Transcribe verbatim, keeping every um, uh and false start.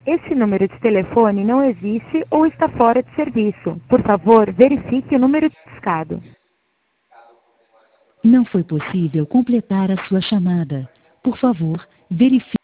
Esse número de telefone não existe ou está fora de serviço. Por favor, verifique o número discado. Não foi possível completar a sua chamada. Por favor, verifique.